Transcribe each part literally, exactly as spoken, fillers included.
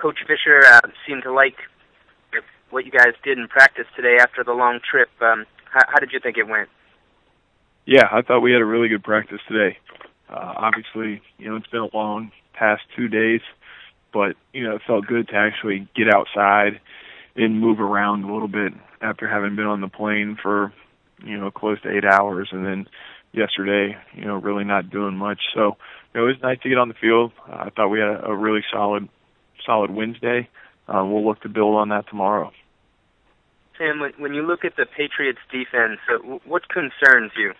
Coach Fisher uh, seemed to like what you guys did in practice today after the long trip. Um, how, how did you think it went? Yeah, I thought we had a really good practice today. Uh, obviously, you know, it's been a long past two days, but, you know, it felt good to actually get outside and move around a little bit after having been on the plane for, you know, close to eight hours. And then yesterday, you know, really not doing much. So, you know, it was nice to get on the field. Uh, I thought we had a, a really solid, solid Wednesday. Uh, we'll look to build on that tomorrow. Sam, when you look at the Patriots' defense, uh, what concerns you?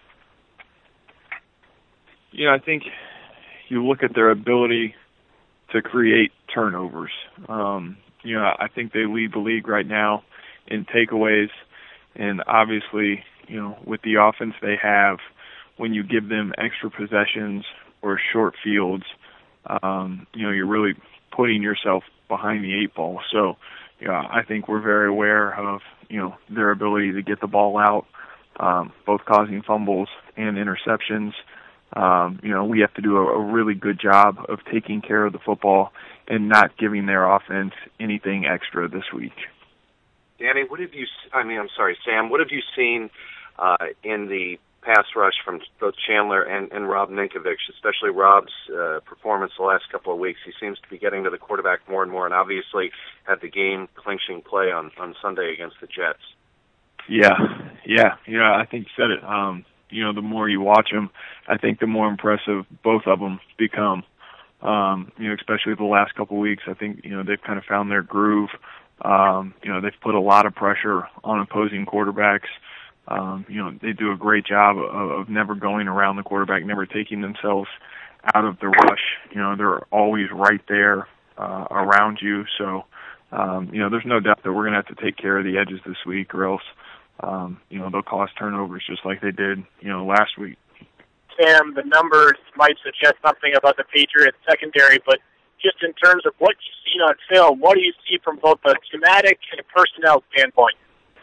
You know, I think you look at their ability to create turnovers. Um, you know, I think they lead the league right now in takeaways, and obviously, you know, with the offense they have, when you give them extra possessions or short fields, um, you know, you're really putting yourself behind the eight ball. So, you know, I think we're very aware of, you know, their ability to get the ball out, um, both causing fumbles and interceptions. Um, you know, we have to do a, a really good job of taking care of the football and not giving their offense anything extra this week. Danny, what have you, I mean, I'm sorry, Sam, what have you seen uh, in the pass rush from both Chandler and, and Rob Ninkovich, especially Rob's uh, performance the last couple of weeks? He seems to be getting to the quarterback more and more, and obviously had the game-clinching play on, on Sunday against the Jets. Yeah, yeah, yeah, I think you said it. Um, you know, the more you watch them, I think the more impressive both of them become. Um, you know, especially the last couple of weeks, I think, you know, they've kind of found their groove. Um, you know, they've put a lot of pressure on opposing quarterbacks. Um, you know, they do a great job of, of never going around the quarterback, never taking themselves out of the rush. You know, they're always right there uh, around you. So, um, you know, there's no doubt that we're going to have to take care of the edges this week, or else, um, you know, they'll cause turnovers just like they did, you know, last week. Sam, the numbers might suggest something about the Patriots secondary, but just in terms of what you've seen on film, what do you see from both a schematic and a personnel standpoint?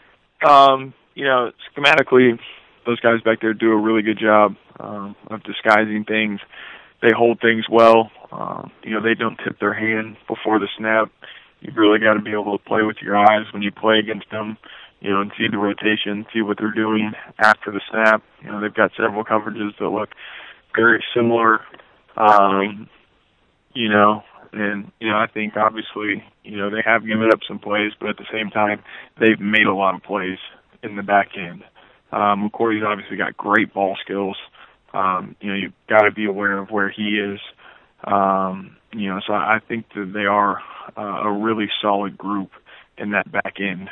Um, you know, schematically, those guys back there do a really good job um, of disguising things. They hold things well. Um, you know, they don't tip their hand before the snap. You've really got to be able to play with your eyes when you play against them, you know, and see the rotation, see what they're doing after the snap. You know, they've got several coverages that look very similar, um, you know, and, you know, I think obviously, you know, they have given up some plays, but at the same time, they've made a lot of plays in the back end. Um, McCourty's obviously got great ball skills. Um, you know, you've got to be aware of where he is. Um, you know, so I think that they are uh, a really solid group in that back end.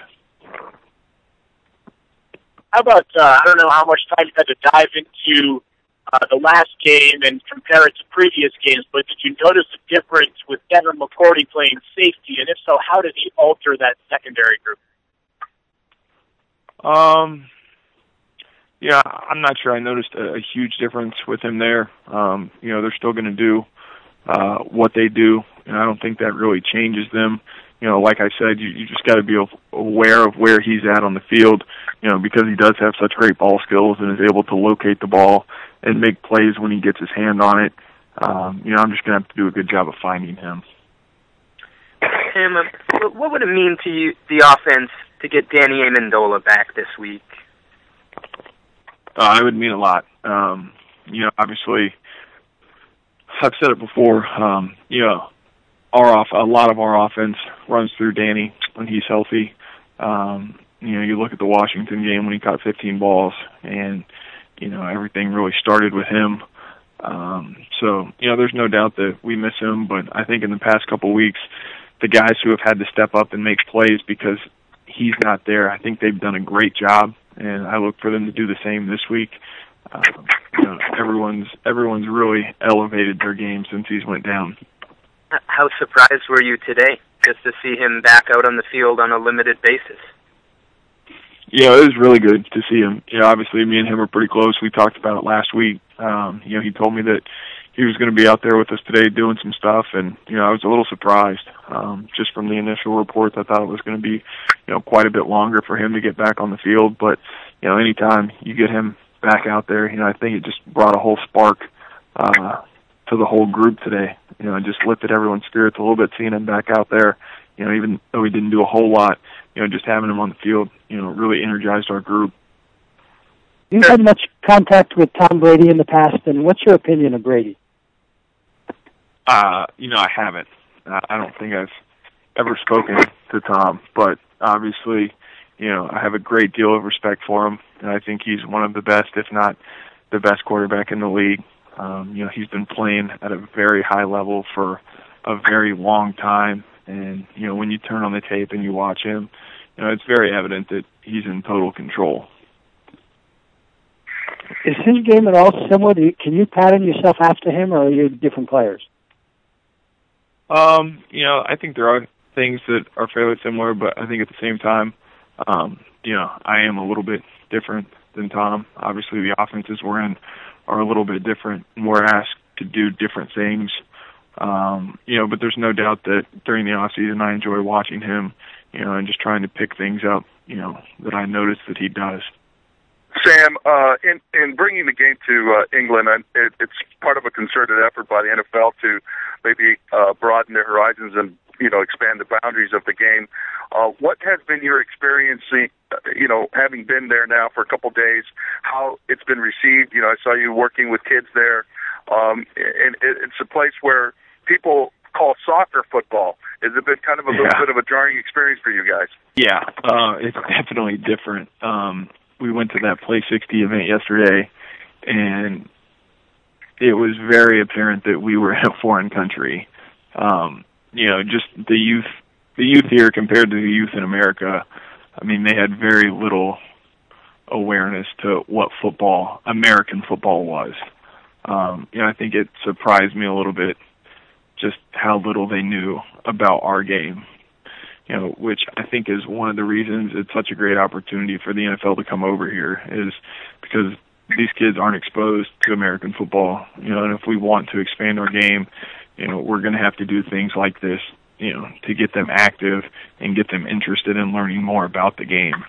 How about, uh, I don't know how much time you had to dive into uh, the last game and compare it to previous games, but did you notice a difference with Devin McCourty playing safety? And if so, how did he alter that secondary group? Um, yeah, I'm not sure I noticed a, a huge difference with him there. Um, you know, they're still going to do uh, what they do, and I don't think that really changes them. You know, like I said, you, you just got to be aware of where he's at on the field, you know, because he does have such great ball skills and is able to locate the ball and make plays when he gets his hand on it. Um, you know, I'm just going to have to do a good job of finding him. Sam, uh, what would it mean to you, the offense, to get Danny Amendola back this week? Uh, it would mean a lot. Um, you know, obviously, I've said it before, um, you know, our off, a lot of our offense runs through Danny when he's healthy. Um, you know, you look at the Washington game when he caught fifteen balls, and, you know, everything really started with him. Um, so, you know, there's no doubt that we miss him, but I think in the past couple of weeks, the guys who have had to step up and make plays because he's not there, I think they've done a great job, and I look for them to do the same this week. Uh, you know, everyone's everyone's really elevated their game since he's went down. How surprised were you today just to see him back out on the field on a limited basis? Yeah, it was really good to see him. Yeah, obviously me and him are pretty close. We talked about it last week. Um, you know, he told me that he was going to be out there with us today doing some stuff, and, you know, I was a little surprised um, just from the initial reports. I thought it was going to be, you know, quite a bit longer for him to get back on the field. But, you know, anytime you get him back out there, you know, I think it just brought a whole spark uh, to the whole group today. You know, it just lifted everyone's spirits a little bit seeing him back out there. You know, even though he didn't do a whole lot, you know, just having him on the field, you know, really energized our group. You've had much contact with Tom Brady in the past, and what's your opinion of Brady? Uh, you know, I haven't. Uh, I don't think I've ever spoken to Tom, but obviously, you know, I have a great deal of respect for him, and I think he's one of the best, if not the best quarterback in the league. Um, you know, he's been playing at a very high level for a very long time, and, you know, when you turn on the tape and you watch him, you know, it's very evident that he's in total control. Is his game at all similar? Do you, can you pattern yourself after him, or are you different players? Um, you know, I think there are things that are fairly similar, but I think at the same time, um, you know, I am a little bit different than Tom. Obviously, the offenses we're in are a little bit different, and we're asked to do different things. Um, you know, but there's no doubt that during the off season, I enjoy watching him, you know, and just trying to pick things up, you know, that I notice that he does. Sam, uh, in, in bringing the game to uh, England, it, it's part of a concerted effort by the N F L to maybe uh, broaden their horizons and, you know, expand the boundaries of the game. Uh, what has been your experience, you know, having been there now for a couple of days, how it's been received? You know, I saw you working with kids there, um, and it's a place where people call soccer football. Has it been kind of a yeah. little bit of a jarring experience for you guys? Yeah, uh, it's definitely different. Um, we went to that Play sixty event yesterday, and it was very apparent that we were in a foreign country. Um, you know, just the youth, the youth here compared to the youth in America, I mean, they had very little awareness to what football, American football was. Um, you know, I think it surprised me a little bit just how little they knew about our game. You know, which I think is one of the reasons it's such a great opportunity for the N F L to come over here, is because these kids aren't exposed to American football. You know, and if we want to expand our game, you know, we're going to have to do things like this, you know, to get them active and get them interested in learning more about the game.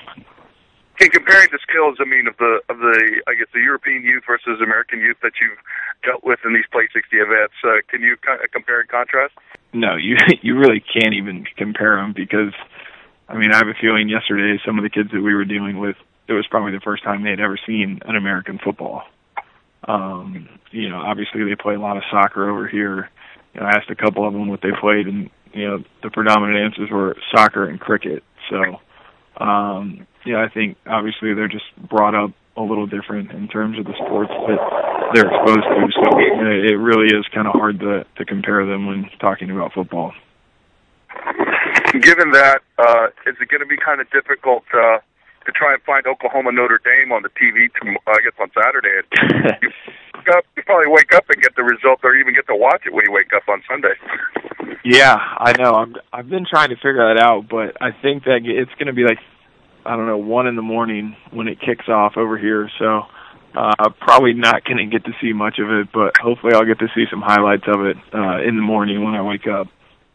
In comparing the skills, I mean, of the of the I guess the European youth versus American youth that you've dealt with in these Play sixty events, uh, can you kind of compare and contrast? No, you you really can't even compare them, because, I mean, I have a feeling yesterday some of the kids that we were dealing with, it was probably the first time they'd ever seen an American football. Um, you know, obviously they play a lot of soccer over here. You know, I asked a couple of them what they played, and, you know, the predominant answers were soccer and cricket. So, um, yeah, I think obviously they're just brought up a little different in terms of the sports that they're exposed to. So it really is kind of hard to, to compare them when talking about football. Given that, uh, is it going to be kind of difficult uh, to try and find Oklahoma Notre Dame on the T V, to, I guess, on Saturday? you, up, you probably wake up and get the result, or even get to watch it when you wake up on Sunday. Yeah, I know. I'm, I've been trying to figure that out, but I think that it's going to be like, I don't know, one in the morning when it kicks off over here. So uh, probably not going to get to see much of it, but hopefully I'll get to see some highlights of it uh, in the morning when I wake up.